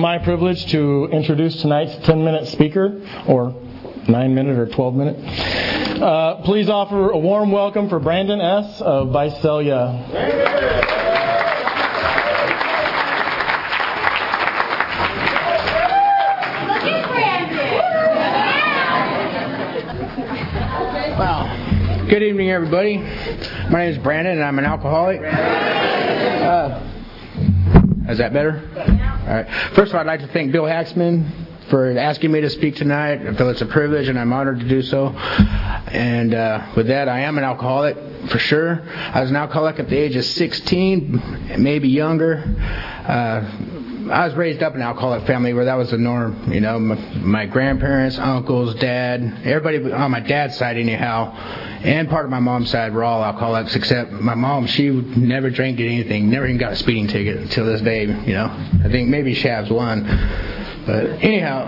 my privilege to introduce tonight's 10-minute speaker, or 9-minute or 12-minute. Please offer a warm welcome for Brandon S. of Visalia. Wow. Good evening, everybody. My name is Brandon, and I'm an alcoholic. Is that better? All right. First of all, I'd like to thank Bill Haxman for asking me to speak tonight. I feel it's a privilege, and I'm honored to do so. And with that, I am an alcoholic for sure. I was an alcoholic at the age of 16, maybe younger. I was raised up in an alcoholic family where that was the norm. You know, my grandparents, uncles, dad, everybody on my dad's side anyhow, and part of my mom's side were all alcoholics except my mom. She never drank anything, never even got a speeding ticket until this day. You know, I think maybe Shabs won. But anyhow,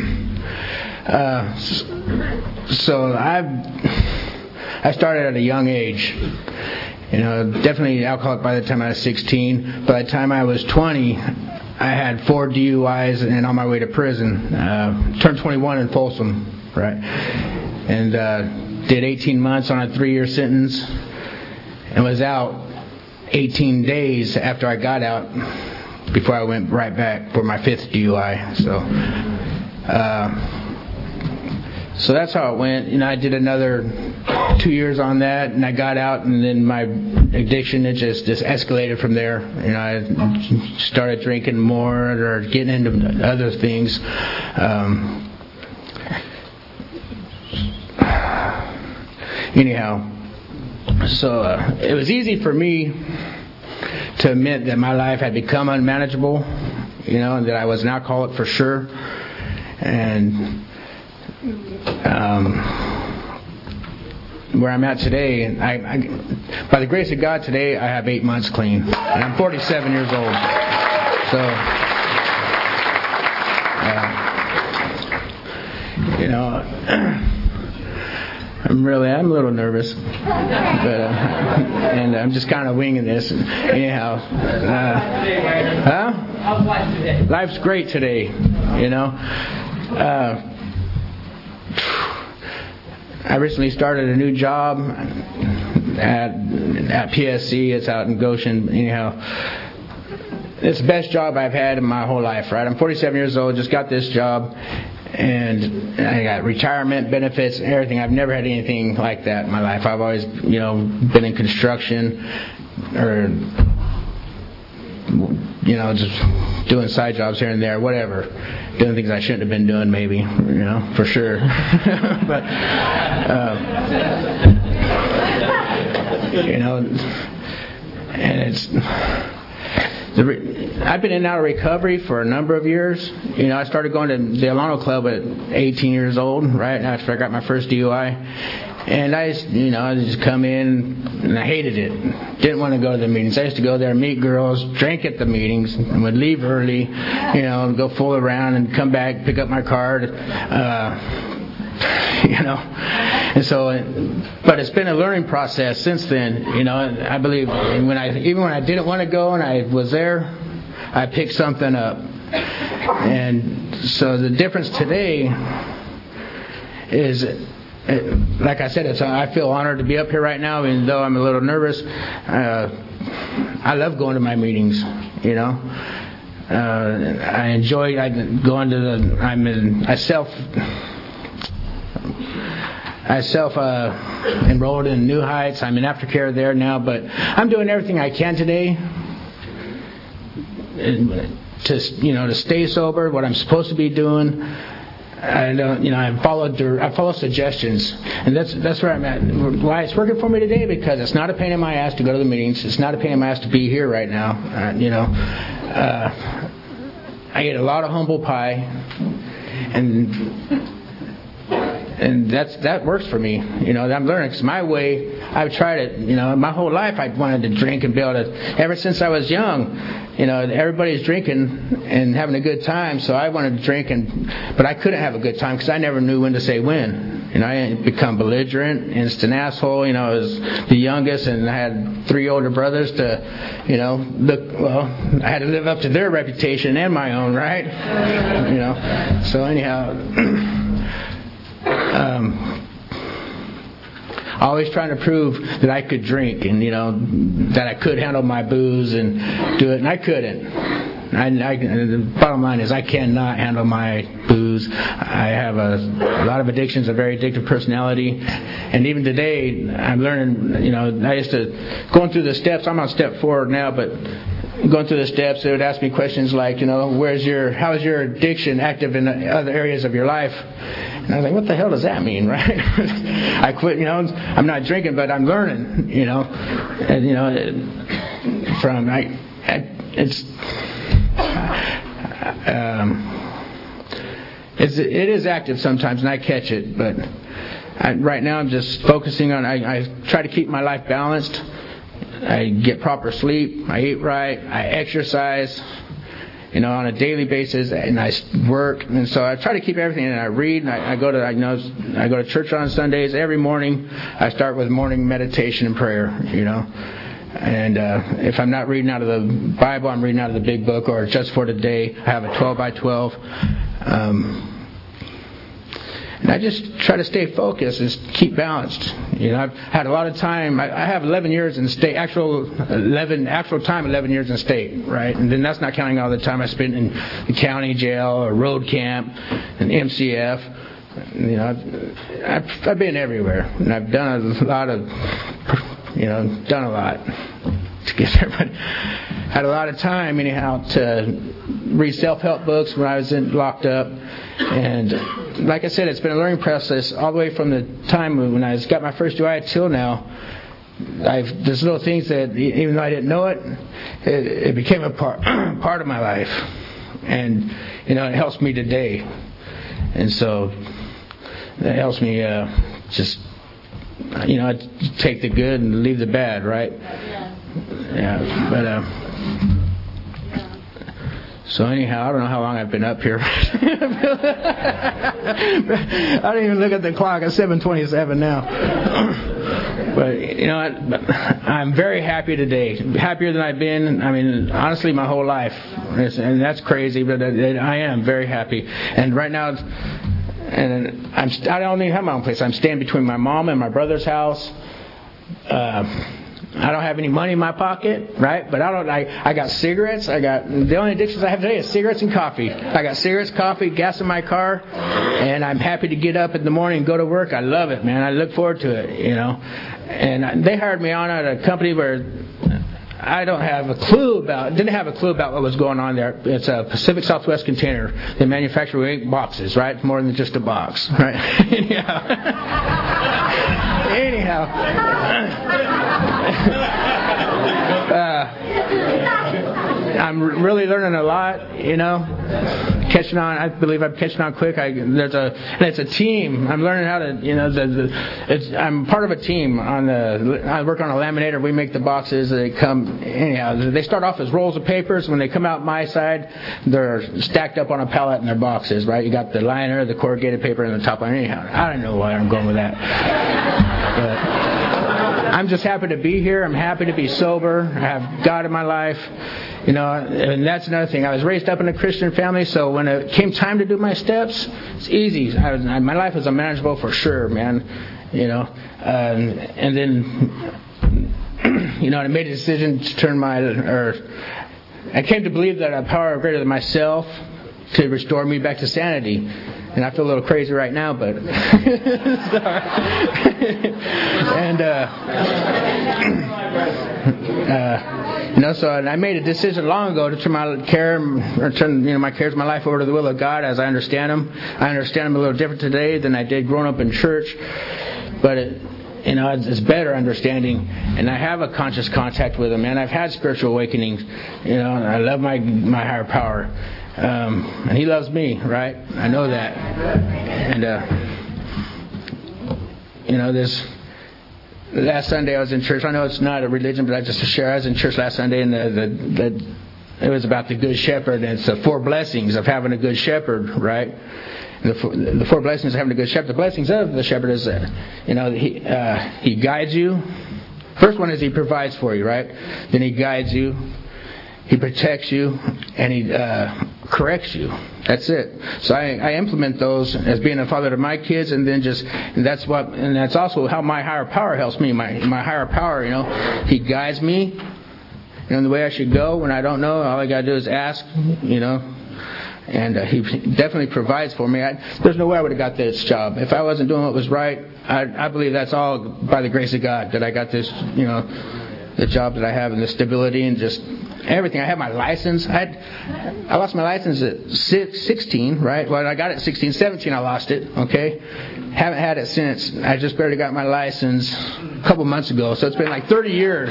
so I started at a young age. You know, definitely alcoholic by the time I was 16. By the time I was 20, I had 4 DUIs and on my way to prison. Turned 21 in Folsom, right? And did 18 months on a 3-year sentence and was out 18 days after I got out before I went right back for my 5th DUI. So that's how it went. You know, I did another 2 years on that, and I got out, and then my addiction, it just escalated from there. You know, I started drinking more or getting into other things. Anyhow, so it was easy for me to admit that my life had become unmanageable, you know, and that I was an alcoholic for sure. And where I'm at today, I by the grace of God today, I have 8 months clean, and I'm 47 years old. So, you know, I'm a little nervous, but and I'm just kind of winging this. Anyhow, how's life today? Life's great today, you know. I recently started a new job at PSC. It's out in Goshen. Anyhow, it's the best job I've had in my whole life, right? I'm 47 years old, just got this job, and I got retirement benefits and everything. I've never had anything like that in my life. I've always, you know, been in construction or, you know, just doing side jobs here and there, whatever. Doing things I shouldn't have been doing, maybe, you know, for sure. But, you know, and I've been in and out of recovery for a number of years. You know, I started going to the Alano Club at 18 years old, right after I got my first DUI. And I just come in, and I hated it. Didn't want to go to the meetings. I used to go there, meet girls, drink at the meetings, and would leave early, you know, go fool around and come back, pick up my card, you know. And so, but it's been a learning process since then, you know. I believe even when I didn't want to go and I was there, I picked something up. And so the difference today is, like I said, I feel honored to be up here right now, even though I'm a little nervous. I love going to my meetings, you know. I enjoy going to I self enrolled in New Heights. I'm in aftercare there now, but I'm doing everything I can today to stay sober. What I'm supposed to be doing. I follow suggestions, and that's where I'm at. Why it's working for me today, because it's not a pain in my ass to go to the meetings. It's not a pain in my ass to be here right now. I get a lot of humble pie, and that works for me. You know, I'm learning, because my way, I've tried it. You know, my whole life I wanted to drink and be able to. Ever since I was young, you know, everybody's drinking and having a good time, so I wanted to drink, but I couldn't have a good time because I never knew when to say when. I become belligerent, instant asshole. I was the youngest, and I had 3 older brothers to, I had to live up to their reputation and my own, right? So anyhow, always trying to prove that I could drink and, that I could handle my booze and do it, and I couldn't. The bottom line is I cannot handle my booze. I have a lot of addictions, a very addictive personality. And even today, I'm learning, I used to, going through the steps, I'm on step 4 now, but going through the steps, they would ask me questions like, how is your addiction active in other areas of your life? And I was like, what the hell does that mean, right? I quit, I'm not drinking, but I'm learning, and, it is active sometimes, and I catch it. But right now, I'm just focusing on. I try to keep my life balanced. I get proper sleep. I eat right. I exercise, on a daily basis, and I work. And so I try to keep everything. And I read. And I go to church on Sundays every morning. I start with morning meditation and prayer. And if I'm not reading out of the Bible, I'm reading out of the Big Book, or Just for Today. I have a 12 by 12. And I just try to stay focused and keep balanced. I've had a lot of time. I have 11 years in state, actual time 11 years in state, right? And then that's not counting all the time I spent in the county jail or road camp and MCF. I've been everywhere, and I've done a lot to get there, but had a lot of time anyhow to read self-help books when I was locked up. And like I said, it's been a learning process all the way from the time when I got my first DUI till now. There's little things that, even though I didn't know it, it became a part of my life, and it helps me today. And so that helps me just take the good and leave the bad, right? Yeah, but so anyhow, I don't know how long I've been up here. I don't even look at the clock. It's 7:27 now. But I'm very happy today. Happier than I've been. Honestly, my whole life, and that's crazy, but I am very happy. And right now, I don't even have my own place. I'm staying between my mom and my brother's house. I don't have any money in my pocket, right? But I got cigarettes. The only addictions I have today is cigarettes and coffee. I got cigarettes, coffee, gas in my car, and I'm happy to get up in the morning and go to work. I love it, man. I look forward to it, And they hired me on at a company where I didn't have a clue about what was going on there. It's a Pacific Southwest Container. They manufacture boxes, right? More than just a box, right? Anyhow. I'm really learning a lot, catching on. I believe I'm catching on quick. It's a team. I'm learning how to, I'm part of a team. I work on a laminator. We make the boxes. They come anyhow. They start off as rolls of papers. When they come out my side, they're stacked up on a pallet in their boxes. Right? You got the liner, the corrugated paper, and the top line. Anyhow, I don't know why I'm going with that. But I'm just happy to be here. I'm happy to be sober. I have God in my life. And that's another thing. I was raised up in a Christian family, so when it came time to do my steps, it's easy. My life was unmanageable for sure, man. And then, I made a decision to I came to believe that a power greater than myself could restore me back to sanity. And I feel a little crazy right now, but so I made a decision long ago to turn my cares of my life over to the will of God as I understand them. I understand them a little different today than I did growing up in church, but it's better understanding, and I have a conscious contact with Him, and I've had spiritual awakenings. And I love my higher power. And He loves me, right? I know that. And this last Sunday I was in church. I know it's not a religion, but I just to share. I was in church last Sunday, and it was about the Good Shepherd, and it's the 4 blessings of having a good shepherd, right? The 4 blessings of having a good shepherd. The blessings of the shepherd is that, he guides you. First one is he provides for you, right? Then he guides you, he protects you, and he corrects you. That's it. So I implement those as being a father to my kids, and then that's also how my higher power helps me. My higher power, he guides me in the way I should go. When I don't know, all I got to do is ask, and he definitely provides for me. There's no way I would have got this job if I wasn't doing what was right. I believe that's all by the grace of God that I got this, the job that I have, and the stability and just everything. I have my license. I lost my license at 16, right? Well, I got it at 16. 17, I lost it, okay? Haven't had it since. I just barely got my license a couple months ago. So it's been like 30 years,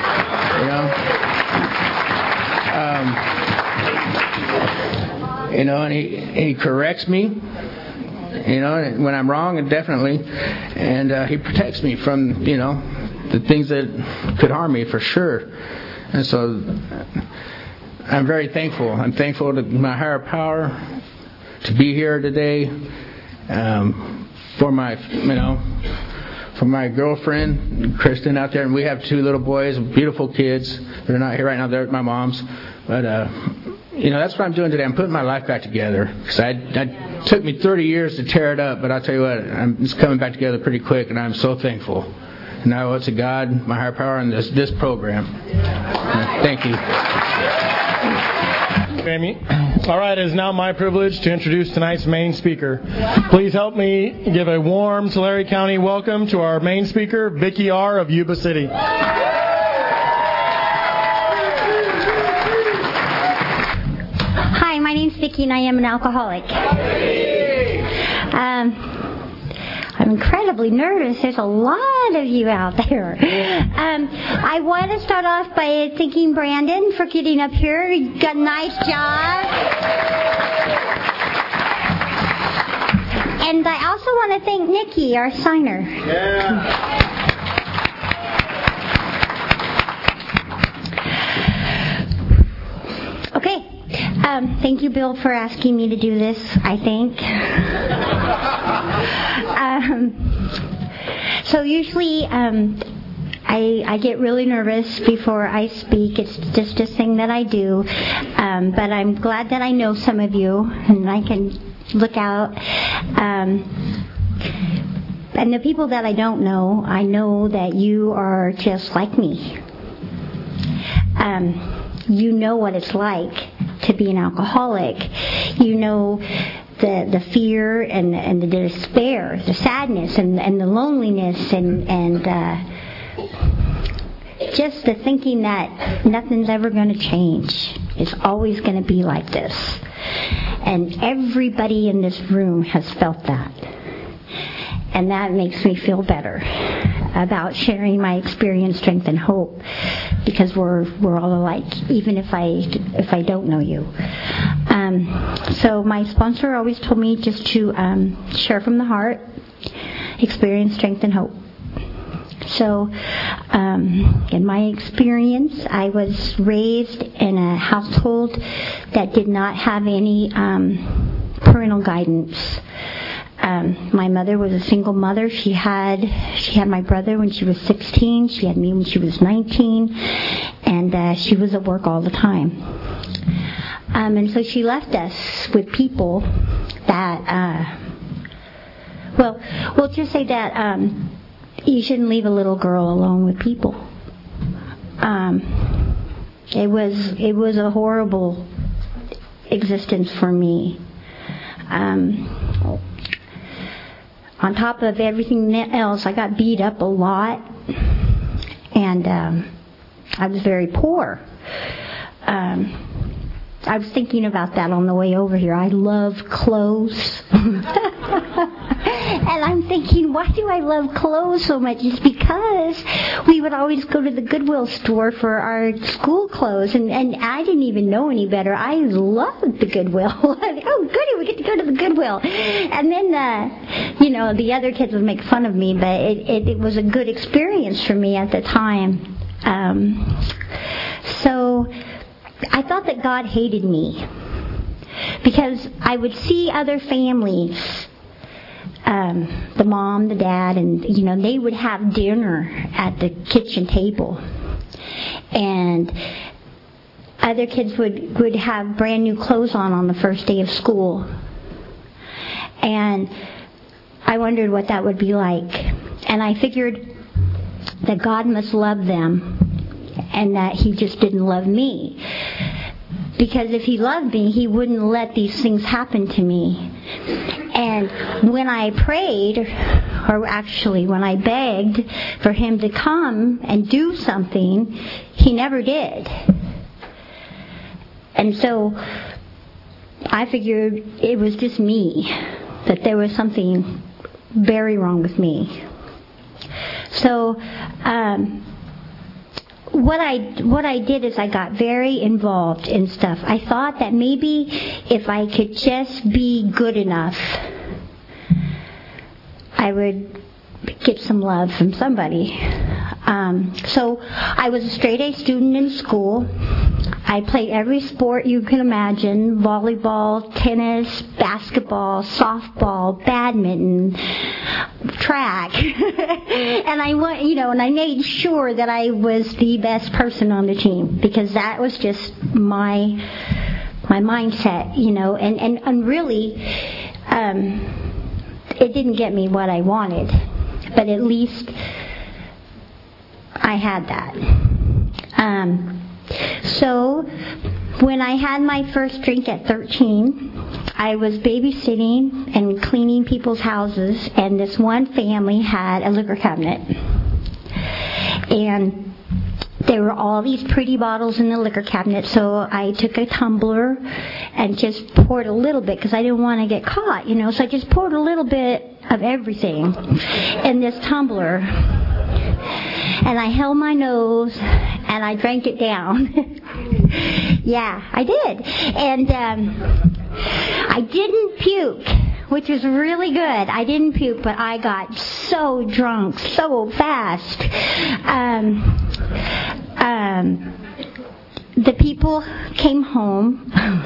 and he corrects me, when I'm wrong, and definitely, and he protects me from, the things that could harm me for sure. And so I'm very thankful. I'm thankful to my higher power to be here today, for my girlfriend, Kristen, out there. And we have 2 little boys, beautiful kids. They're not here right now. They're at my mom's. But, that's what I'm doing today. I'm putting my life back together. Because it took me 30 years to tear it up. But I'll tell you what, it's coming back together pretty quick. And I'm so thankful. And I owe it to God, my higher power, and this program. Thank you. Amy. All right, it is now my privilege to introduce tonight's main speaker. Please help me give a warm Tulare County welcome to our main speaker, Vicki R. of Yuba City. Hi, my name's Vicki, and I am an alcoholic. I'm incredibly nervous. There's a lot of you out there. I want to start off by thanking Brandon for getting up here. He got a nice job. And I also want to thank Nikki, our signer. Yeah. Okay. Thank you, Bill, for asking me to do this, I think. So usually I get really nervous before I speak. It's just a thing that I do. But I'm glad that I know some of you, and I can look out. And the people that I don't know, I know that you are just like me. You know what it's like to be an alcoholic. You know the fear and the despair, the sadness and the loneliness and just the thinking that nothing's ever going to change. It's always going to be like this. And everybody in this room has felt that. And that makes me feel better about sharing my experience, strength, and hope, because we're all alike, even if I don't know you. So my sponsor always told me just to share from the heart, experience, strength, and hope. So in my experience, I was raised in a household that did not have any parental guidance. My mother was a single mother. She had my brother when she was 16. She had me when she was 19, and she was at work all the time. And so she left us with people that, we'll just say that you shouldn't leave a little girl alone with people. It was a horrible existence for me. On top of everything else, I got beat up a lot, and I was very poor. I was thinking about that on the way over here. I love clothes. And I'm thinking, why do I love clothes so much? It's because we would always go to the Goodwill store for our school clothes, and I didn't even know any better. I loved the Goodwill. Oh, goody, we get to go to the Goodwill. And then, the other kids would make fun of me, but it was a good experience for me at the time. So I thought that God hated me because I would see other families, the mom, the dad, and they would have dinner at the kitchen table, and other kids would have brand new clothes on the first day of school, and I wondered what that would be like, and I figured that God must love them and that He just didn't love me. Because if He loved me, He wouldn't let these things happen to me. And when I prayed, or actually when I begged for Him to come and do something, He never did. And so I figured it was just me, that there was something very wrong with me. So what I did is I got very involved in stuff. I thought that maybe if I could just be good enough, I would get some love from somebody. So I was a straight-A student in school. I played every sport you can imagine: volleyball, tennis, basketball, softball, badminton, track. And I went, and I made sure that I was the best person on the team, because that was just my mindset, and really, it didn't get me what I wanted, but at least I had that. So when I had my first drink at 13, I was babysitting and cleaning people's houses, and this one family had a liquor cabinet. And there were all these pretty bottles in the liquor cabinet, so I took a tumbler and just poured a little bit, because I didn't want to get caught, so I just poured a little bit of everything in this tumbler. And I held my nose and I drank it down. Yeah, I did. And I didn't puke, which was really good. I didn't puke, but I got so drunk so fast. The people came home.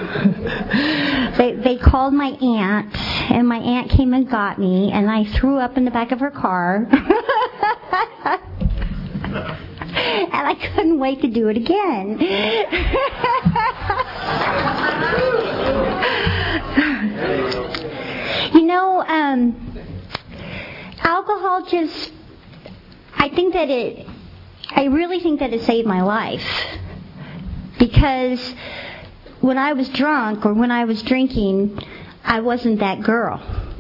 They called my aunt, and my aunt came and got me, and I threw up in the back of her car. And I couldn't wait to do it again. Alcohol just, I really think that it saved my life. Because when I was drunk or when I was drinking, I wasn't that girl.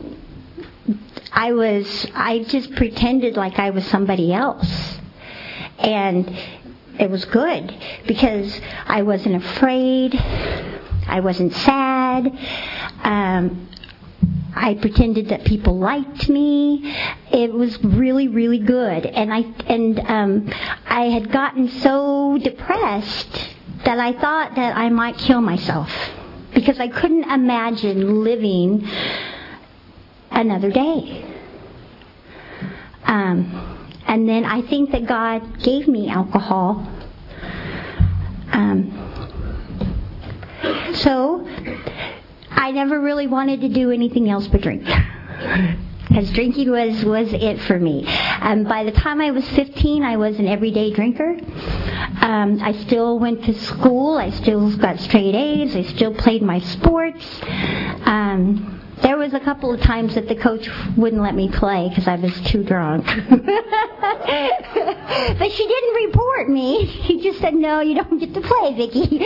I just pretended like I was somebody else. And it was good, because I wasn't afraid, I wasn't sad, I pretended that people liked me. It was really, really good. And I had gotten so depressed that I thought that I might kill myself, because I couldn't imagine living another day. And then I think that God gave me alcohol. So I never really wanted to do anything else but drink, because drinking was it for me. By the time I was 15, I was an everyday drinker. I still went to school. I still got straight A's. I still played my sports. There was a couple of times that the coach wouldn't let me play because I was too drunk. But she didn't report me. She just said, "No, you don't get to play, Vicki."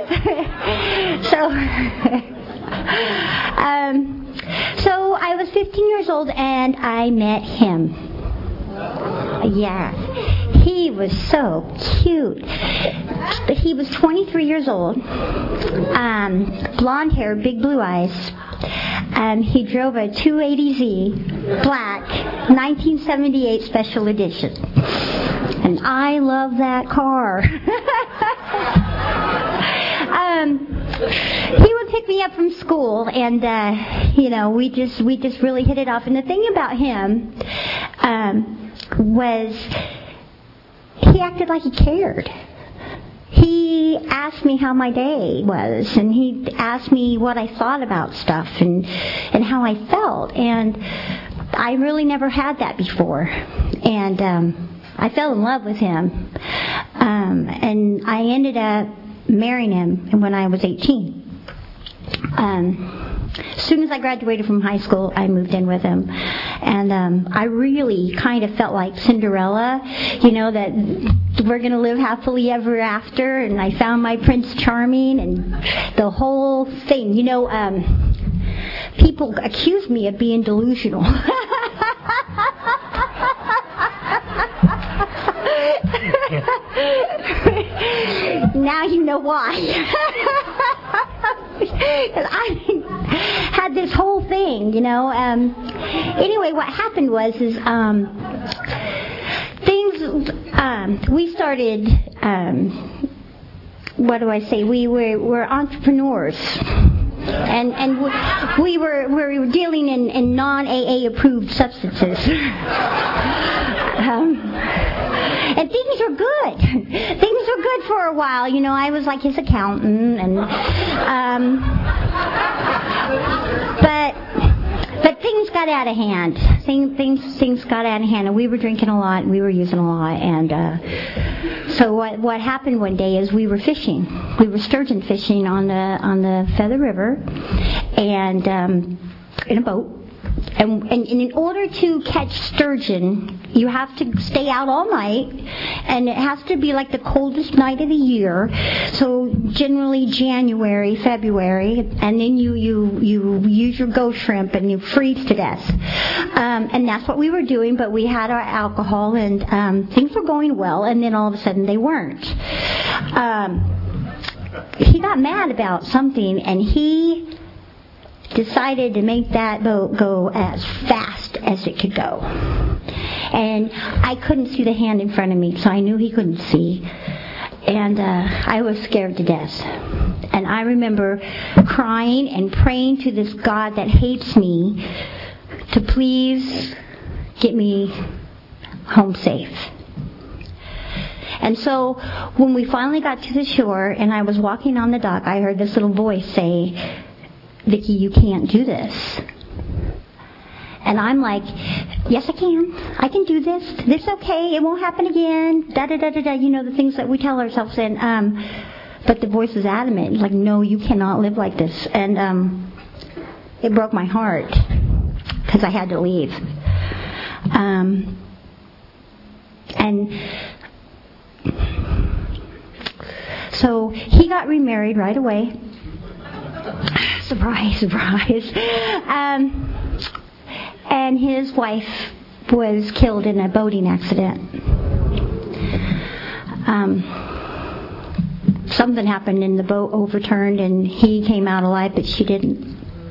So I was 15 years old and I met him. Yeah. He was so cute. He was 23 years old. Blonde hair, big blue eyes. He drove a 280Z black 1978 special edition. And I love that car. He would pick me up from school, and we just really hit it off. And the thing about him was he acted like he cared. He he asked me how my day was, and he asked me what I thought about stuff and how I felt. And I really never had that before. And I fell in love with him. And I ended up marrying him when I was 18. As soon as I graduated from high school, I moved in with him. And I really kind of felt like Cinderella, that we're going to live happily ever after. And I found my Prince Charming and the whole thing. People accuse me of being delusional. Now you know why. Because I had this whole thing, Anyway, what happened was we started, we're entrepreneurs. And we were dealing in non-AA approved substances. And things were good. Things were good for a while. I was like his accountant, and but things got out of hand. Things got out of hand, and we were drinking a lot, and we were using a lot, and so what happened one day is we were fishing. We were sturgeon fishing on the Feather River, and in a boat. And in order to catch sturgeon, you have to stay out all night, and it has to be like the coldest night of the year. So generally January, February, and then you use your ghost shrimp and you freeze to death. And that's what we were doing. But we had our alcohol, and things were going well. And then all of a sudden they weren't. He got mad about something, and he decided to make that boat go as fast as it could go. And I couldn't see the hand in front of me, so I knew he couldn't see. And I was scared to death. And I remember crying and praying to this God that hates me to please get me home safe. And so when we finally got to the shore and I was walking on the dock, I heard this little voice say, "Vicki, you can't do this." And I'm like, "Yes, I can. I can do this. This is okay. It won't happen again." Da-da-da-da-da, the things that we tell ourselves. And but the voice was adamant. It's like, "No, you cannot live like this." And it broke my heart because I had to leave. And so he got remarried right away. Surprise, surprise. And his wife was killed in a boating accident. Something happened and the boat overturned and he came out alive, but she didn't.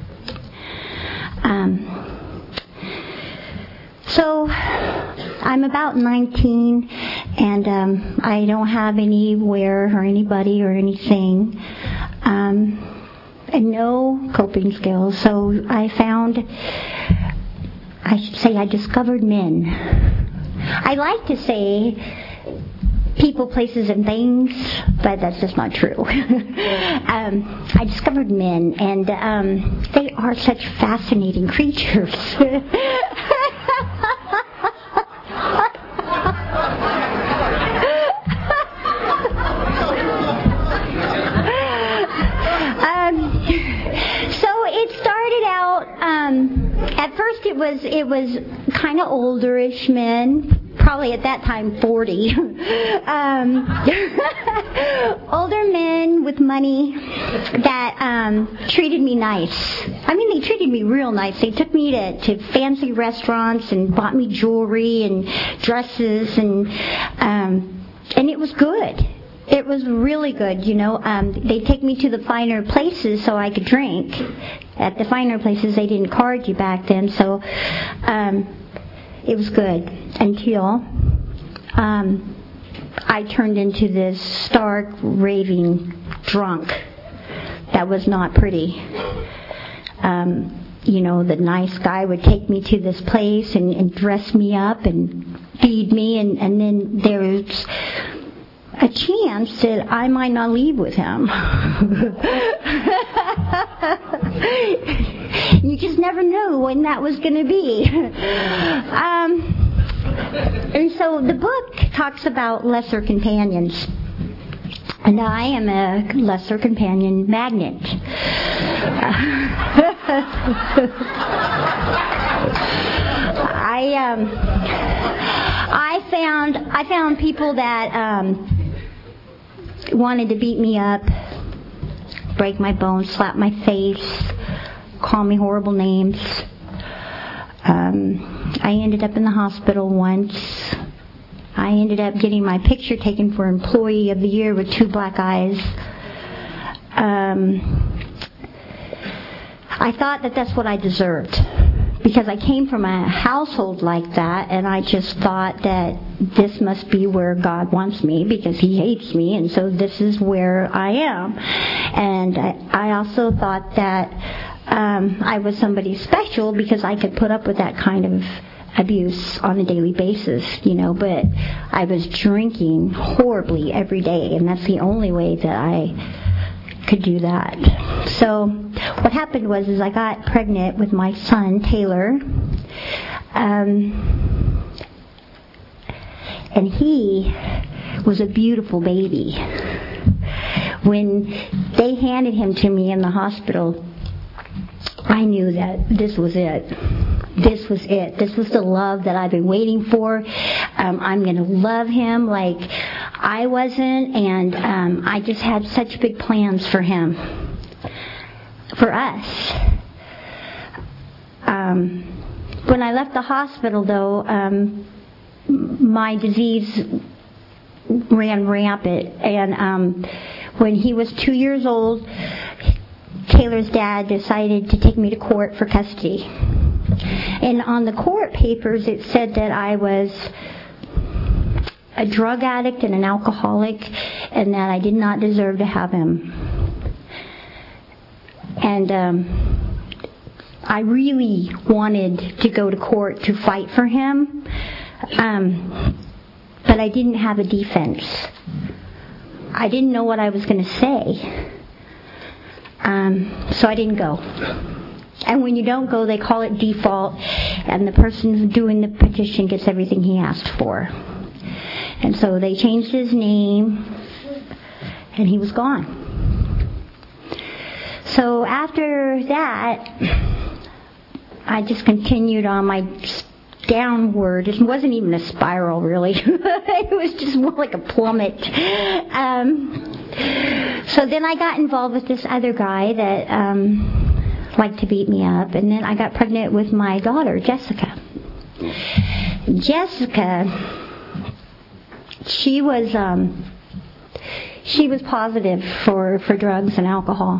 So I'm about 19 and I don't have anywhere or anybody or anything. And no coping skills. So I discovered men. I like to say people, places, and things, but that's just not true. I discovered men, and they are such fascinating creatures. At first it was kind of olderish men, probably at that time 40. Older men with money that treated me nice. I mean, they treated me real nice. They took me to fancy restaurants and bought me jewelry and dresses and it was good. It was really good, They'd take me to the finer places so I could drink. At the finer places, they didn't card you back then, so it was good until I turned into this stark, raving drunk that was not pretty. The nice guy would take me to this place and dress me up and feed me, and then there's a chance that I might not leave with him. You just never knew when that was going to be. And so the book talks about lesser companions. And I am a lesser companion magnet. I found people that wanted to beat me up, break my bones, slap my face, call me horrible names. I ended up in the hospital once. I ended up getting my picture taken for Employee of the Year with 2 black eyes. I thought that that's what I deserved, because I came from a household like that, and I just thought that this must be where God wants me, because He hates me, and so this is where I am. And I also thought that I was somebody special because I could put up with that kind of abuse on a daily basis, but I was drinking horribly every day, and that's the only way that I could do that. So what happened was I got pregnant with my son, Taylor, and he was a beautiful baby. When they handed him to me in the hospital, I knew that this was it. This was it. This was the love that I've been waiting for. I'm going to love him like I wasn't, and I just had such big plans for him, for us. When I left the hospital, though, my disease ran rampant, and when he was 2 years old, Taylor's dad decided to take me to court for custody. And on the court papers, it said that I was a drug addict and an alcoholic, and that I did not deserve to have him. And I really wanted to go to court to fight for him, but I didn't have a defense. I didn't know what I was going to say, so I didn't go. And when you don't go, they call it default, and the person doing the petition gets everything he asked for. And so they changed his name, and he was gone. So after that, I just continued on my downward. It wasn't even a spiral, really. It was just more like a plummet. So then I got involved with this other guy that liked to beat me up, and then I got pregnant with my daughter, Jessica. Jessica, she was positive for drugs and alcohol,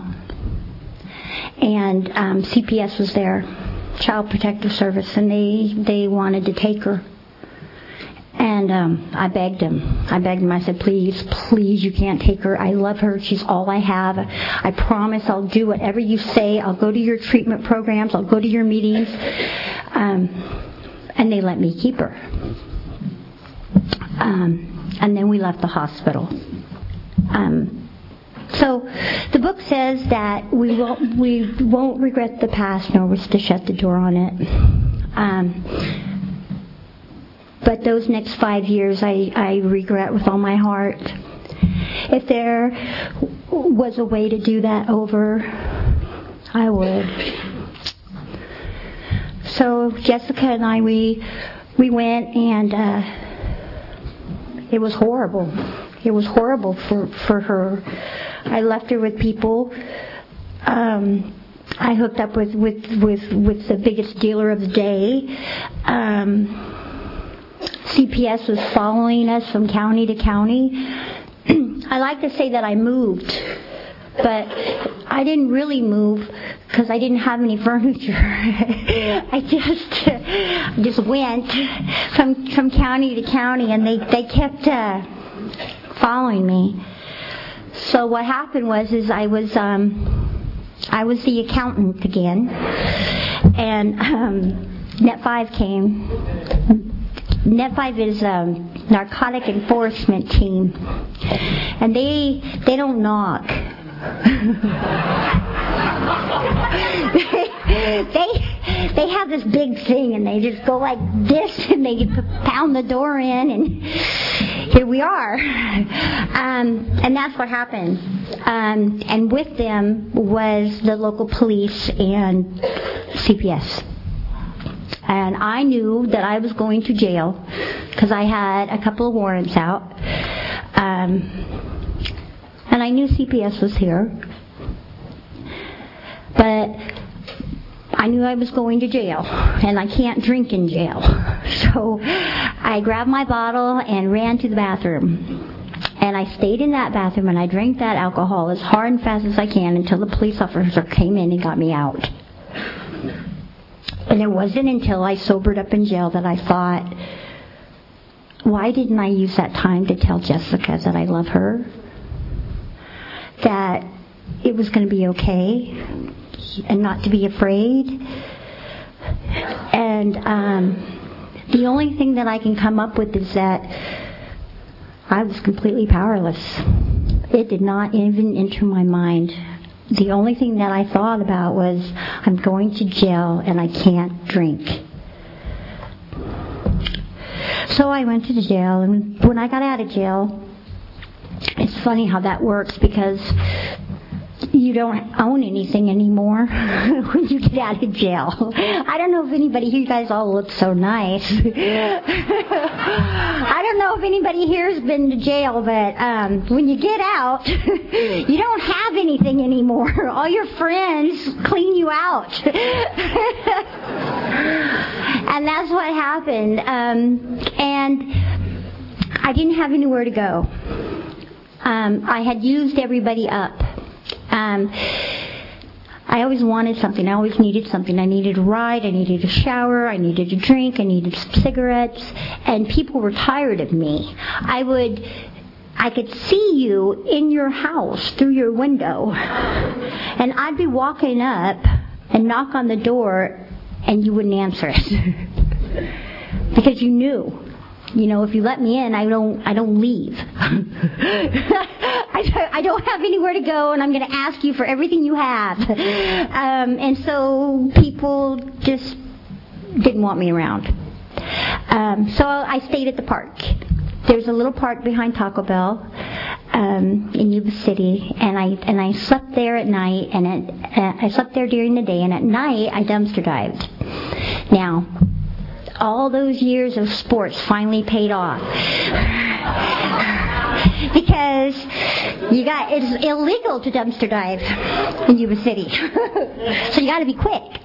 and CPS was there, Child Protective Service, and they wanted to take her. And I begged him. I said, please, you can't take her. I love her. She's all I have. I promise I'll do whatever you say. I'll go to your treatment programs. I'll go to your meetings. And they let me keep her. And then we left the hospital. So the book says that we won't regret the past, nor wish to shut the door on it. But those next 5 years I regret with all my heart. If there was a way to do that over, I would. So Jessica and I, we went, and it was horrible. It was horrible for her. I left her with people. I hooked up with the biggest dealer of the day. CPS was following us from county to county. I like to say that I moved, but I didn't really move because I didn't have any furniture. I just went from county to county, and they kept following me. So what happened was I was the accountant again, and Net 5 came. Net 5 is narcotic enforcement team. And they don't knock. They have this big thing, and they just go like this, and they pound the door in, and here we are. And that's what happened. And with them was the local police and CPS. And I knew that I was going to jail because I had a couple of warrants out. And I knew CPS was here. But I knew I was going to jail, and I can't drink in jail. So I grabbed my bottle and ran to the bathroom. And I stayed in that bathroom, and I drank that alcohol as hard and fast as I can until the police officer came in and got me out. And it wasn't until I sobered up in jail that I thought, why didn't I use that time to tell Jessica that I love her? That it was going to be okay and not to be afraid. And the only thing that I can come up with is that I was completely powerless. It did not even enter my mind. The only thing that I thought about was, I'm going to jail and I can't drink. So I went to the jail, and when I got out of jail, it's funny how that works, because you don't own anything anymore when you get out of jail. I don't know if anybody here, you guys all look so nice. I don't know if anybody here has been to jail, but when you get out, you don't have anything anymore. All your friends clean you out. And that's what happened. And I didn't have anywhere to go. I had used everybody up. I always wanted something. I always needed something. I needed a ride. I needed a shower. I needed a drink. I needed cigarettes. And people were tired of me. I could see you in your house through your window. And I'd be walking up and knock on the door, and you wouldn't answer it. Because you knew. You know, if you let me in, I don't leave. I don't have anywhere to go, and I'm going to ask you for everything you have. And so people just didn't want me around. So I stayed at the park. There's a little park behind Taco Bell in Yuba City, and I slept there at night, and I slept there during the day, and at night I dumpster dived. Now, all those years of sports finally paid off. Because it's illegal to dumpster dive in Yuba City. So you got to be quick.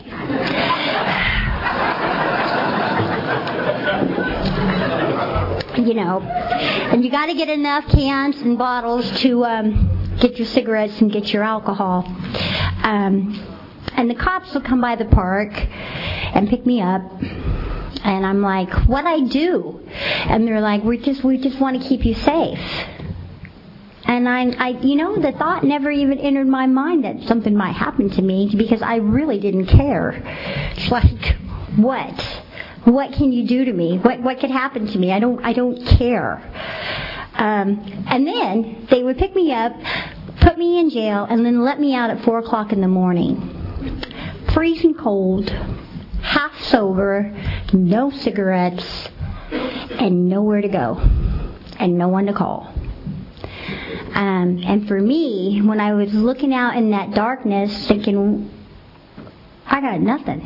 You know, and you got to get enough cans and bottles to get your cigarettes and get your alcohol. And the cops will come by the park and pick me up. And I'm like, what'd I do? And they're like, we just want to keep you safe. And I the thought never even entered my mind that something might happen to me, because I really didn't care. It's like, what can you do to me? What could happen to me? I don't care. And then they would pick me up, put me in jail, and then let me out at 4:00 in the morning. Freezing cold, half sober, no cigarettes, and nowhere to go, and no one to call. And for me, when I was looking out in that darkness, thinking, I got nothing.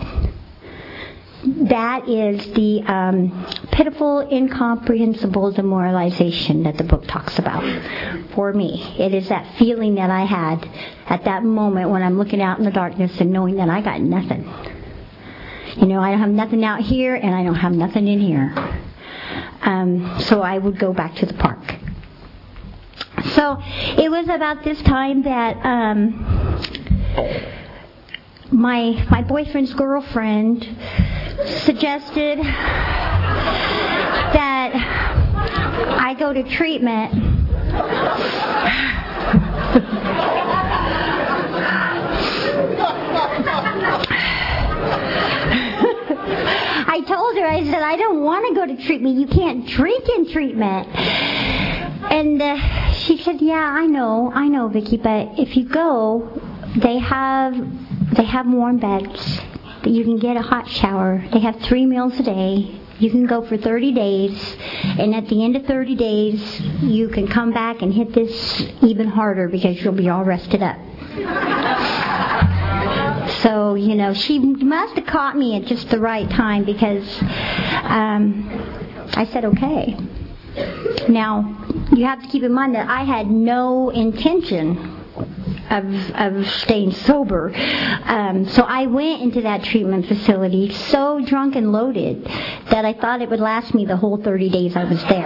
That is the pitiful, incomprehensible demoralization that the book talks about for me. It is that feeling that I had at that moment when I'm looking out in the darkness and knowing that I got nothing. You know, I don't have nothing out here, and I don't have nothing in here. So I would go back to the park. So it was about this time that my boyfriend's girlfriend suggested that I go to treatment. I told her, I said, I don't want to go to treatment. You can't drink in treatment. And she said, yeah, I know, Vicki, but if you go, they have warm beds. You can get a hot shower. They have 3 meals a day. You can go for 30 days, and at the end of 30 days, you can come back and hit this even harder because you'll be all rested up. So, she must have caught me at just the right time because I said, okay. Now, you have to keep in mind that I had no intention of staying sober. So I went into that treatment facility so drunk and loaded that I thought it would last me the whole 30 days I was there.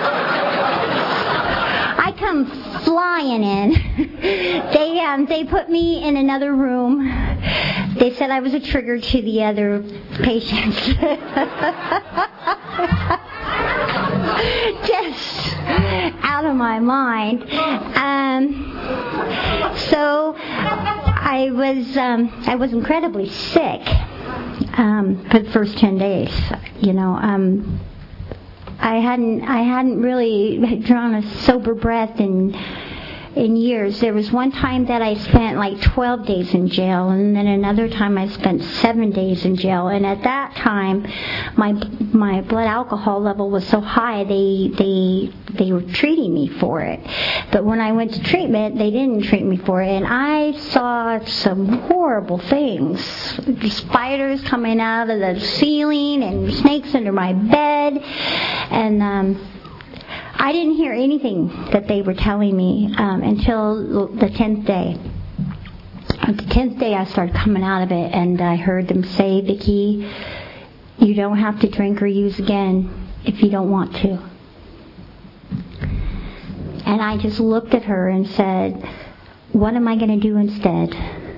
I come flying in. They put me in another room. They said I was a trigger to the other patients. Just out of my mind. So I was incredibly sick for the first 10 days. I hadn't really drawn a sober breath in years. There was one time that I spent like 12 days in jail, and then another time I spent 7 days in jail. And at that time, my blood alcohol level was so high they were treating me for it. But when I went to treatment, they didn't treat me for it, and I saw some horrible things: spiders coming out of the ceiling and snakes under my bed, and I didn't hear anything that they were telling me until the 10th day. On the 10th day, I started coming out of it, and I heard them say, Vicki, you don't have to drink or use again if you don't want to. And I just looked at her and said, what am I going to do instead?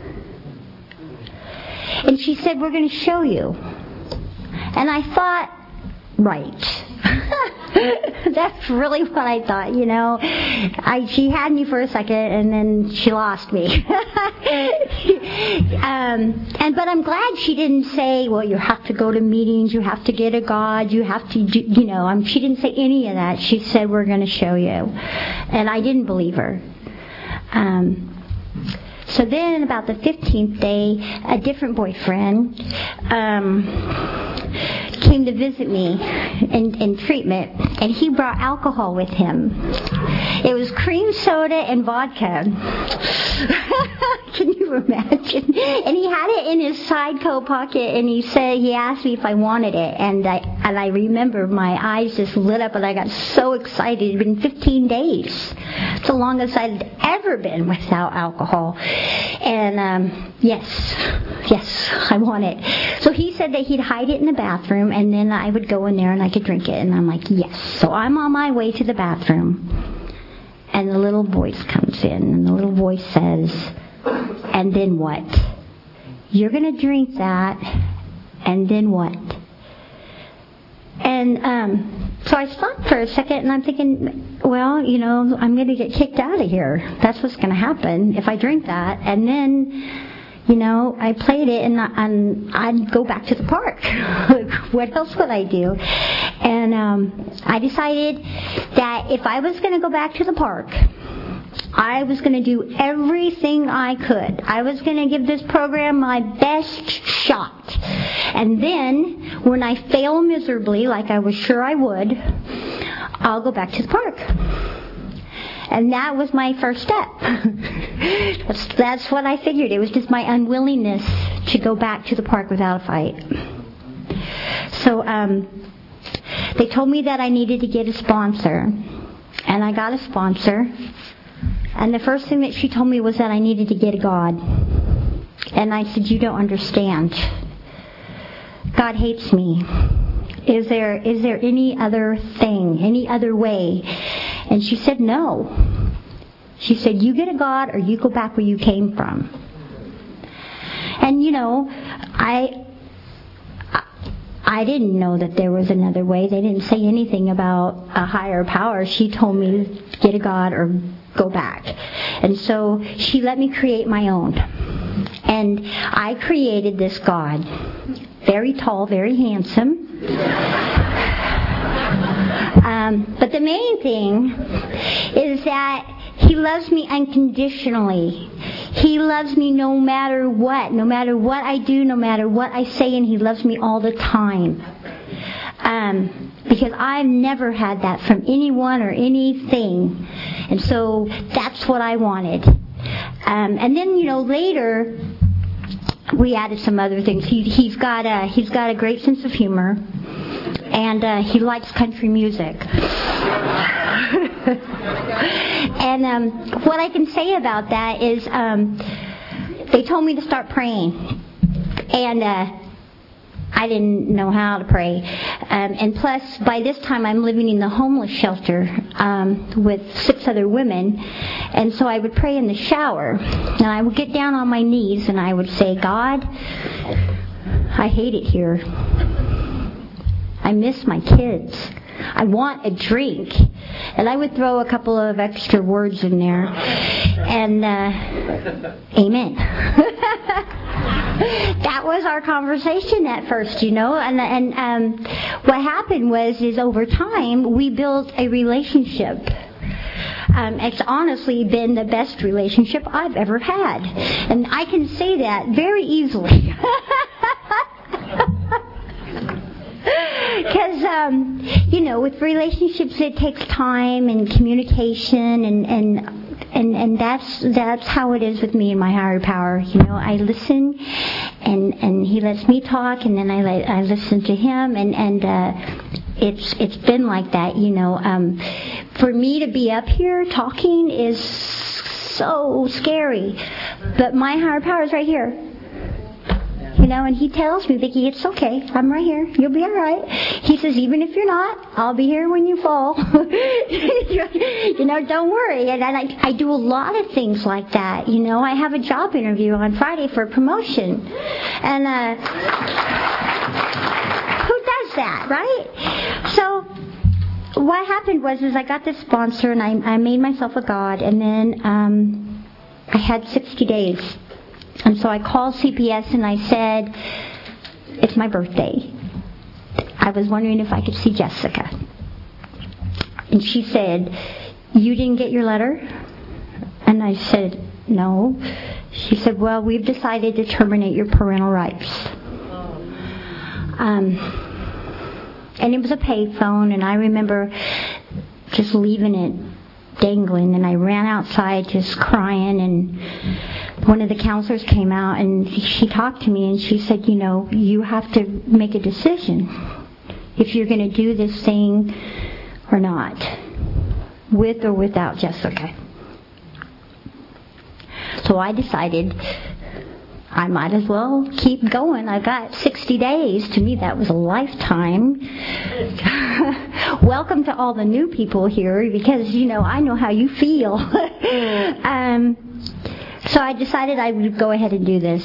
And she said, we're going to show you. And I thought, right. That's really what I thought, she had me for a second, and then she lost me. But I'm glad she didn't say, well, you have to go to meetings, you have to get a God, you have to, she didn't say any of that. She said, we're going to show you. And I didn't believe her. So then, about the 15th day, a different boyfriend came to visit me in treatment, and he brought alcohol with him. It was cream soda and vodka. Can you imagine? And he had it in his side coat pocket, and he asked me if I wanted it, and I remember my eyes just lit up, and I got so excited. It had been 15 days. It's the longest I'd ever been without alcohol. And yes, I want it. So he said that he'd hide it in the bathroom, and then I would go in there and I could drink it. And I'm like, yes. So I'm on my way to the bathroom, and the little voice comes in, and the little voice says, and then what? You're going to drink that, and then what? And so I stopped for a second, and I'm thinking, well, I'm going to get kicked out of here. That's what's going to happen if I drink that. And then, I played it, and I'd go back to the park. What else would I do? And I decided that if I was going to go back to the park, I was going to do everything I could. I was going to give this program my best shot. And then, when I fail miserably, like I was sure I would, I'll go back to the park. And that was my first step. That's what I figured. It was just my unwillingness to go back to the park without a fight. So they told me that I needed to get a sponsor. And I got a sponsor. And the first thing that she told me was that I needed to get a God. And I said, you don't understand. God hates me. Is there any other thing, any other way? And she said, no. She said, you get a God or you go back where you came from. And I didn't know that there was another way. They didn't say anything about a higher power. She told me, get a God or go back. And so she let me create my own. And I created this God. Very tall, very handsome. But the main thing is that He loves me unconditionally. He loves me no matter what I do, no matter what I say, and He loves me all the time. Because I've never had that from anyone or anything. And so that's what I wanted. And then, later we added some other things. He's got a great sense of humor, and he likes country music. And what I can say about that is they told me to start praying. And I didn't know how to pray. And plus, by this time, I'm living in the homeless shelter with 6 other women. And so I would pray in the shower. And I would get down on my knees and I would say, God, I hate it here. I miss my kids. I want a drink. And I would throw a couple of extra words in there. And amen. That was our conversation at first, And what happened was over time, we built a relationship. It's honestly been the best relationship I've ever had. And I can say that very easily. Because, with relationships, it takes time and communication, and that's how it is with me and my higher power. I listen, and He lets me talk, and then I listen to Him, and it's been like that. For me to be up here talking is so scary, but my higher power is right here. And He tells me, Vicki, it's okay. I'm right here. You'll be all right. He says, even if you're not, I'll be here when you fall. Don't worry. And I do a lot of things like that. I have a job interview on Friday for a promotion. And who does that, right? So what happened was I got this sponsor, and I made myself a god. And then I had 60 days. And so I called CPS and I said, it's my birthday. I was wondering if I could see Jessica. And she said, you didn't get your letter? And I said, no. She said, well, we've decided to terminate your parental rights. And it was a payphone, and I remember just leaving it dangling, and I ran outside just crying, and one of the counselors came out and she talked to me and she said, you have to make a decision if you're going to do this thing or not, with or without Jessica. So I decided I might as well keep going. I got 60 days. To me, that was a lifetime. Welcome to all the new people here, because, I know how you feel. So I decided I would go ahead and do this.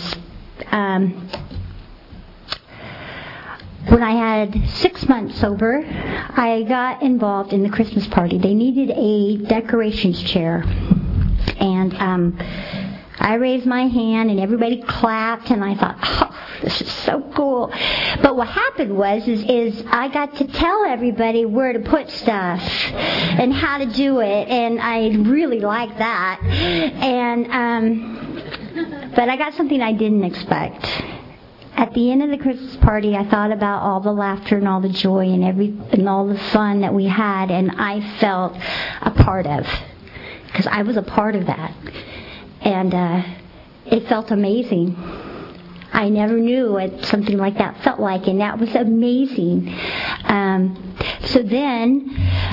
When I had 6 months sober, I got involved in the Christmas party. They needed a decorations chair. And I raised my hand and everybody clapped, and I thought, oh, this is so cool. But what happened was I got to tell everybody where to put stuff and how to do it, and I really liked that. And but I got something I didn't expect. At the end of the Christmas party, I thought about all the laughter and all the joy and all the fun that we had, and I felt a part of, because I was a part of that. And it felt amazing. I never knew what something like that felt like, and that was amazing. So then,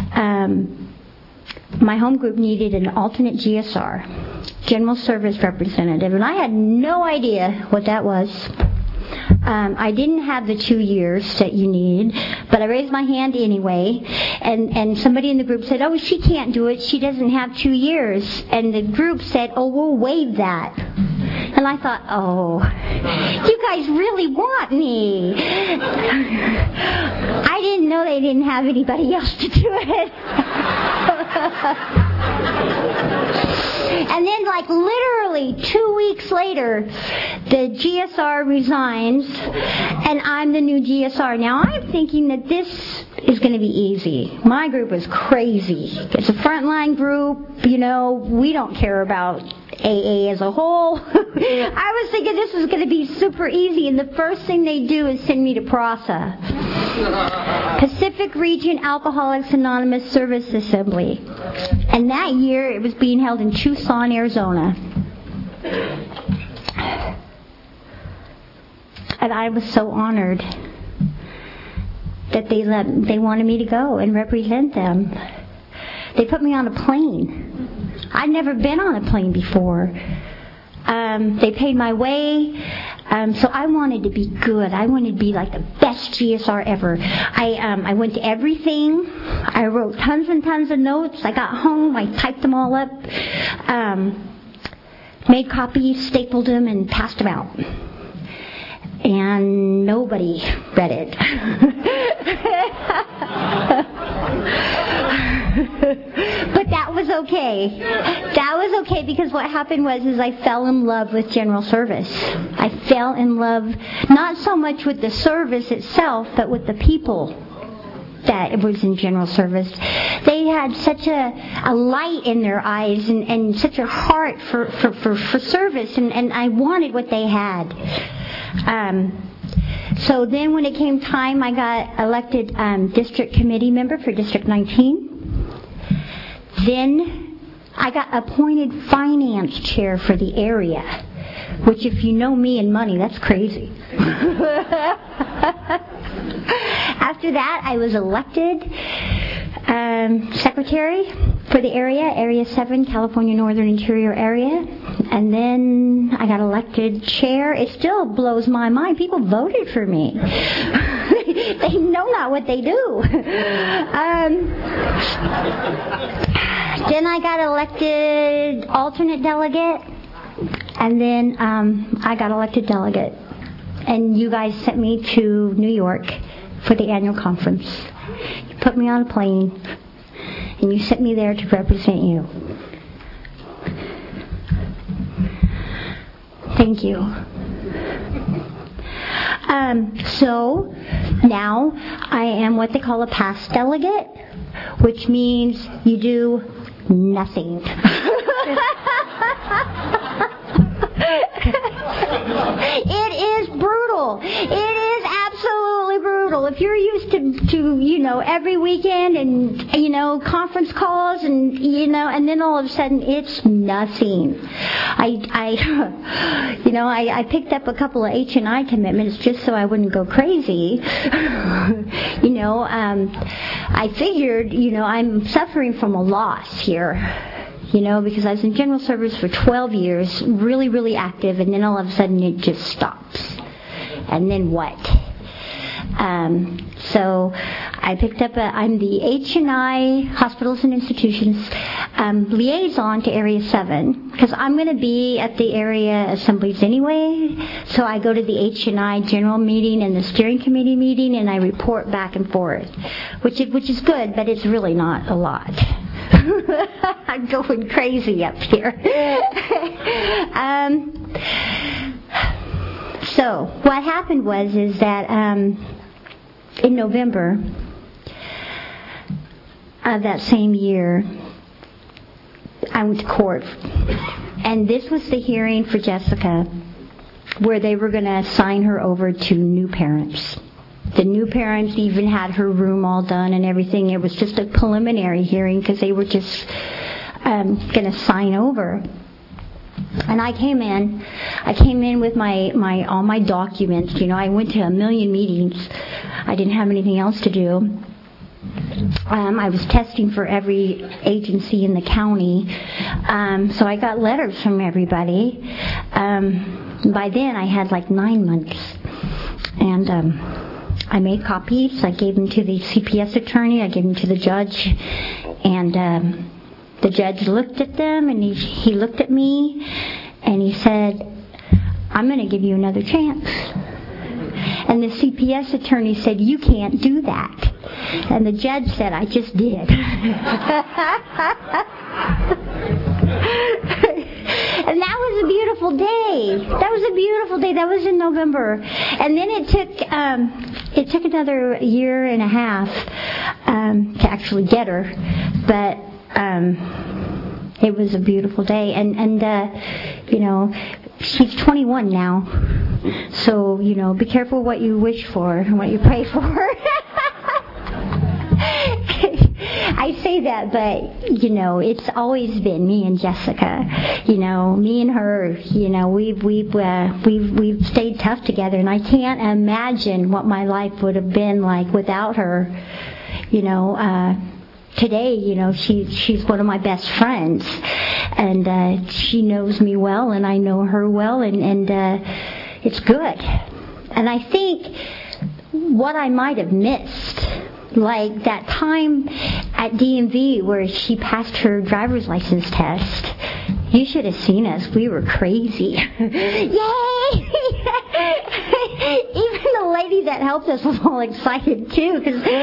my home group needed an alternate GSR, General Service Representative, and I had no idea what that was. I didn't have the 2 years that you need, but I raised my hand anyway, and somebody in the group said, oh, she can't do it, she doesn't have 2 years, and the group said, oh, we'll waive that. And I thought, oh, you guys really want me. I didn't know they didn't have anybody else to do it. And then, like, literally 2 weeks later, the GSR resigns, and I'm the new GSR. Now, I'm thinking that this is going to be easy. My group is crazy. It's a frontline group. You know, we don't care about AA as a whole. I was thinking this was going to be super easy, and the first thing they do is send me to PRASA, Pacific Region Alcoholics Anonymous Service Assembly. And that year it was being held in Tucson, Arizona. And I was so honored that they wanted me to go and represent them. They put me on a plane. I'd never been on a plane before. They paid my way. So I wanted to be good. I wanted to be like the best GSR ever. I went to everything. I wrote tons and tons of notes. I got home. I typed them all up. Made copies, stapled them, and passed them out. And nobody read it. But that was okay. That was okay, because what happened was I fell in love with general service. I fell in love not so much with the service itself, but with the people that was in general service. They had such a light in their eyes and such a heart for service, and I wanted what they had. So then when it came time, I got elected district committee member for District 19. Then I got appointed finance chair for the area, which, if you know me and money, that's crazy. After that, I was elected secretary for the Area 7, California Northern Interior area. And then I got elected chair. It still blows my mind. People voted for me. They know not what they do. Then I got elected alternate delegate. And then I got elected delegate. And you guys sent me to New York for the annual conference. You put me on a plane, and you sent me there to represent you. Thank you. So now I am what they call a past delegate, which means you do nothing. It is brutal. It is absolutely brutal. If you're used to every weekend and conference calls and and then all of a sudden it's nothing. I picked up a couple of H&I commitments just so I wouldn't go crazy. I figured I'm suffering from a loss here. Because I was in general service for 12 years, really, really active, and then all of a sudden it just stops. And then what? So I picked up I'm the H&I, Hospitals and Institutions, liaison to Area 7, because I'm going to be at the area assemblies anyway. So I go to the H&I general meeting and the steering committee meeting, and I report back and forth, which is good, but it's really not a lot. I'm going crazy up here. So what happened was that in November of that same year, I went to court, and this was the hearing for Jessica, where they were going to assign her over to new parents. The new parents even had her room all done and everything. It was just a preliminary hearing because they were just going to sign over. And I came in with my all my documents. I went to a million meetings. I didn't have anything else to do. I was testing for every agency in the county. So I got letters from everybody. By then I had like 9 months. And I made copies. I gave them to the CPS attorney. I gave them to the judge. And the judge looked at them, and he looked at me, and he said, "I'm going to give you another chance." And the CPS attorney said, "You can't do that." And the judge said, "I just did." a beautiful day. That was a beautiful day. That was in November. And then it took another year and a half to actually get her. But it was a beautiful day. And you know, she's 21 now. So, you know, be careful what you wish for and what you pray for. I say that, but, you know, it's always been me and Jessica. You know, me and her, you know, we've stayed tough together, and I can't imagine what my life would have been like without her. You know, today, you know, she's one of my best friends, and she knows me well, and I know her well, and it's good. And I think what I might have missed, like that time at DMV where she passed her driver's license test. You should have seen us. We were crazy. Yay! Even the lady that helped us was all excited too.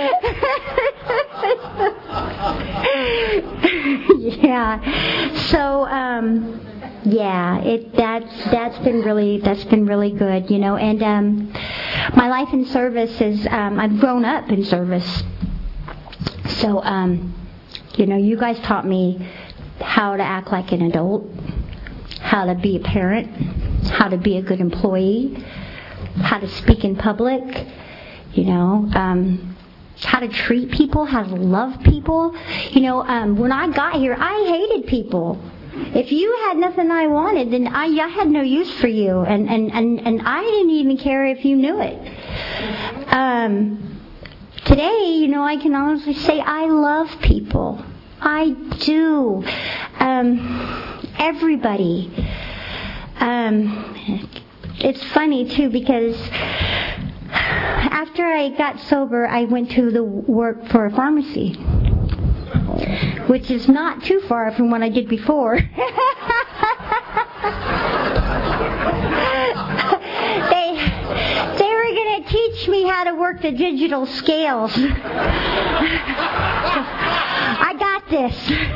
Yeah. So, yeah, that's been really good, you know. And my life in service is I've grown up in service. So, you know, you guys taught me how to act like an adult, how to be a parent, how to be a good employee, how to speak in public, you know, how to treat people, how to love people. You know, when I got here, I hated people. If you had nothing I wanted, then I had no use for you, and I didn't even care if you knew it. Today, you know, I can honestly say I love people. I do. Everybody. It's funny too, because after I got sober, I went to work for a pharmacy, which is not too far from what I did before. They were going to teach me how to work the digital scales. I got this.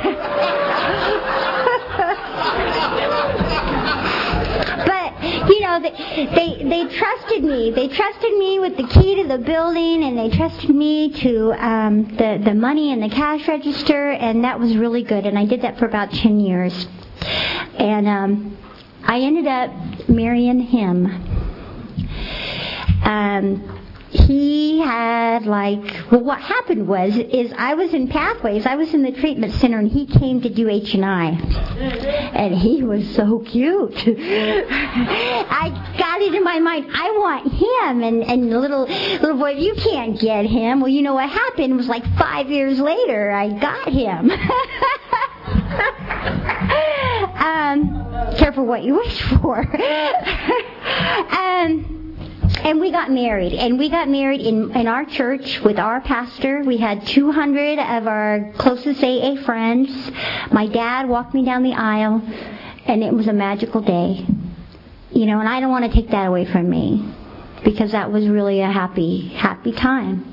But, you know, they trusted me. They trusted me with the key to the building, and they trusted me to the money in the cash register, and that was really good. And I did that for about 10 years. And I ended up marrying him. He had what happened is I was in Pathways. I was in the treatment center, and he came to do H&I. And he was so cute. I got it in my mind, I want him. And the little boy, you can't get him. Well, you know what happened? It was like 5 years later, I got him. Careful what you wish for. And we got married. And we got married in our church with our pastor. We had 200 of our closest AA friends. My dad walked me down the aisle, and it was a magical day. You know, and I don't want to take that away from me, because that was really a happy, happy time.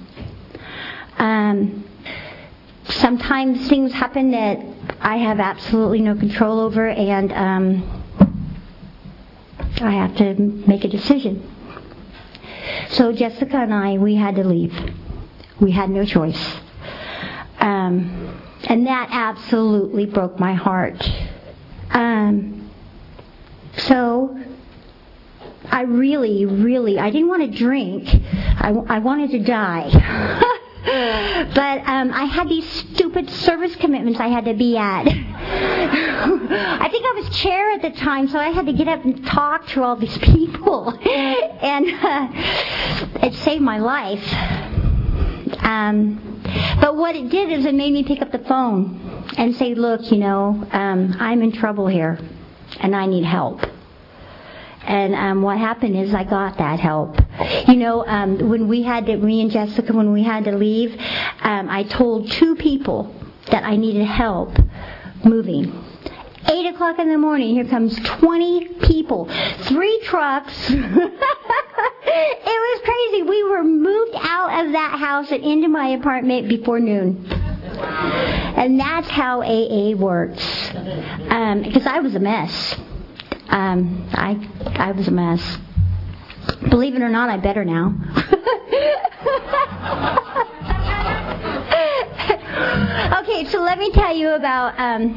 Sometimes things happen that I have absolutely no control over, and I have to make a decision. So Jessica and I, we had to leave. We had no choice. And that absolutely broke my heart. So I really, I didn't want to drink. I wanted to die. But I had these stupid service commitments I had to be at. I think I was chair at the time, so I had to get up and talk to all these people. And it saved my life. But what it did is it made me pick up the phone and say, look, you know, I'm in trouble here, and I need help. And what happened is I got that help. You know, when me and Jessica, when we had to leave, I told 2 people that I needed help moving. 8 o'clock in the morning, here comes 20 people, 3 trucks. It was crazy. We were moved out of that house and into my apartment before noon. And that's how AA works. Because I was a mess. I was a mess. Believe it or not, I'm better now. Okay, so let me tell you about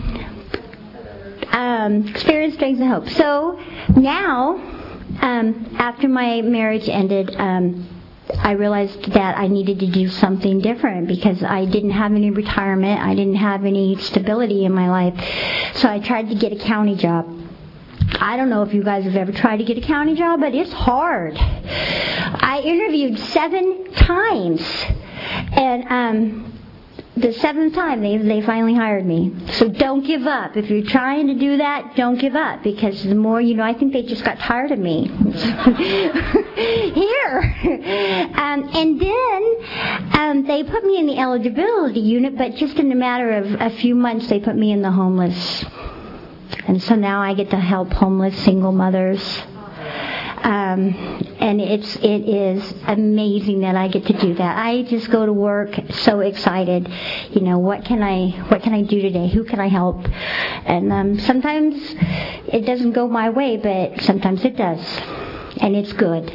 experience, strength, and hope. So now, after my marriage ended, I realized that I needed to do something different because I didn't have any retirement. I didn't have any stability in my life. So I tried to get a county job. I don't know if you guys have ever tried to get a county job, but it's hard. I interviewed 7 times, and the 7th time they finally hired me. So don't give up. If you're trying to do that, don't give up, because the more you know, I think they just got tired of me. Here. And then they put me in the eligibility unit, but just in a matter of a few months they put me in the homeless. And so now I get to help homeless single mothers. And it is amazing that I get to do that. I just go to work so excited. You know, what can I do today? Who can I help? And sometimes it doesn't go my way, but sometimes it does, and it's good.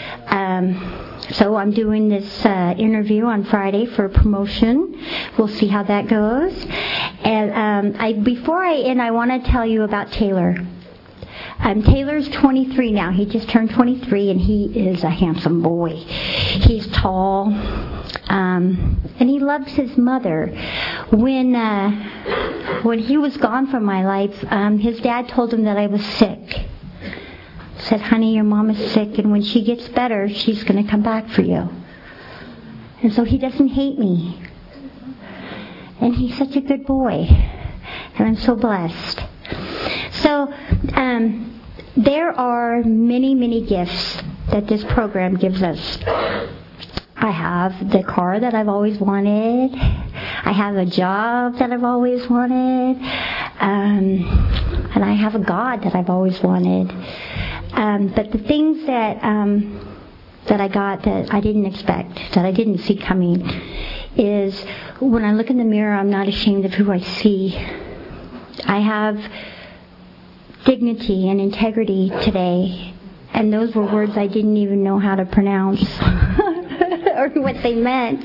So I'm doing this interview on Friday for promotion. We'll see how that goes. And before I end, I want to tell you about Taylor. Taylor's 23 now. He just turned 23, and he is a handsome boy. He's tall, and he loves his mother. When he was gone from my life, his dad told him that I was sick. Said, "Honey, your mom is sick, and when she gets better, she's going to come back for you." And so he doesn't hate me. And he's such a good boy. And I'm so blessed. So, there are many, many gifts that this program gives us. I have the car that I've always wanted. I have a job that I've always wanted. And I have a God that I've always wanted. But the things that I got that I didn't expect, that I didn't see coming, is when I look in the mirror, I'm not ashamed of who I see. I have dignity and integrity today, and those were words I didn't even know how to pronounce or what they meant.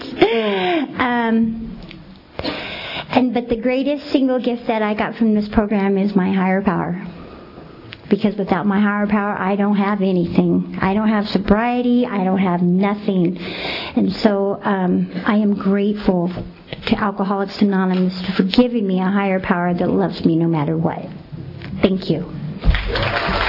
But the greatest single gift that I got from this program is my higher power. Because without my higher power, I don't have anything. I don't have sobriety. I don't have nothing. And so I am grateful to Alcoholics Anonymous for giving me a higher power that loves me no matter what. Thank you.